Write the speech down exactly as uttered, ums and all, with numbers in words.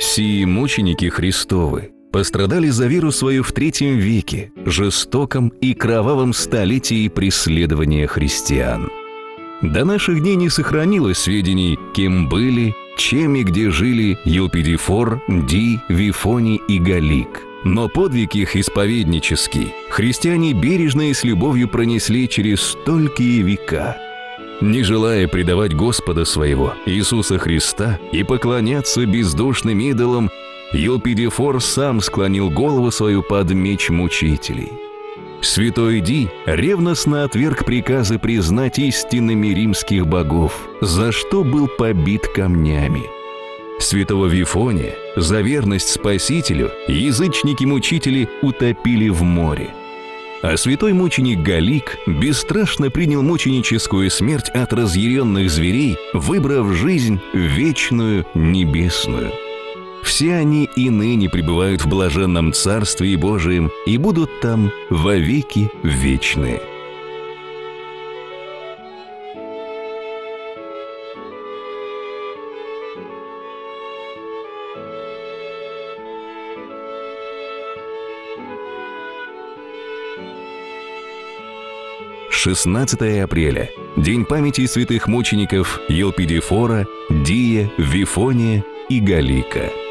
Сии мученики Христовы пострадали за веру свою в третьем веке, жестоком и кровавом столетии преследования христиан. До наших дней не сохранилось сведений, кем были, чем и где жили Елпидифор, Дий, Вифоний и Галик. Но подвиг их исповеднический христиане бережно и с любовью пронесли через столькие века. Не желая предавать Господа своего, Иисуса Христа, и поклоняться бездушным идолам, Елпидифор сам склонил голову свою под меч мучителей. Святой Дий ревностно отверг приказы признать истинными римских богов, за что был побит камнями. Святого Вифония за верность Спасителю язычники-мучители утопили в море. А святой мученик Галик бесстрашно принял мученическую смерть от разъяренных зверей, выбрав жизнь вечную небесную. Все они и ныне пребывают в блаженном Царстве Божием и будут там вовеки вечные. шестнадцатое апреля. День памяти святых мучеников Елпидифора, Дия, Вифония и Галика.